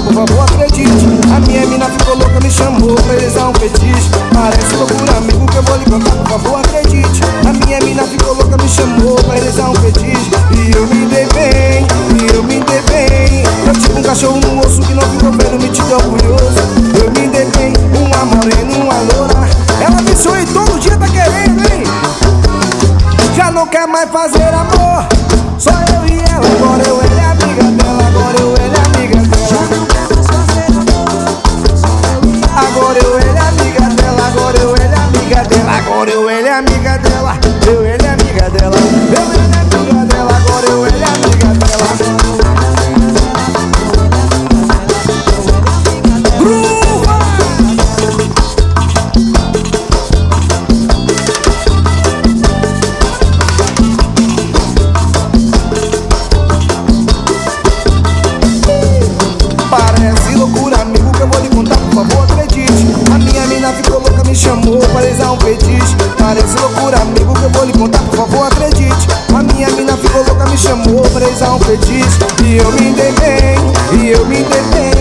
por favor acredite. A minha mina ficou louca, me chamou pra realizar um fetiche. Parece loucura, amigo, que eu vou lhe contar, por favor acredite. A minha mina ficou louca, me chamou pra realizar um fetiche. E eu me dei bem, e eu me dei bem. Eu tipo um cachorro no osso que não ficou vendo, me tirou curioso. Eu me dei bem, uma morena, uma loura. Ela me sonha e todo dia tá querendo, hein? Já não quer mais fazer amor, só eu e ela. Agora eu ele é amiga dela, agora eu ele é amiga dela. Agora eu ele é amiga dela, agora eu ele é amiga dela. Agora eu ele é amiga dela, eu ele é amiga dela. Eu ele é amiga dela, agora eu ele é amiga dela. Gruva! Parece loucura, amigo, que eu vou lhe contar, por favor acredite. A minha mina ficou louca, me chamou pra realizar um fetiche. Parece loucura, amigo, que eu vou lhe contar, por favor acredite. A minha mina ficou louca, me chamou pra realizar um fetiche. E eu me dei bem, e eu me dei bem.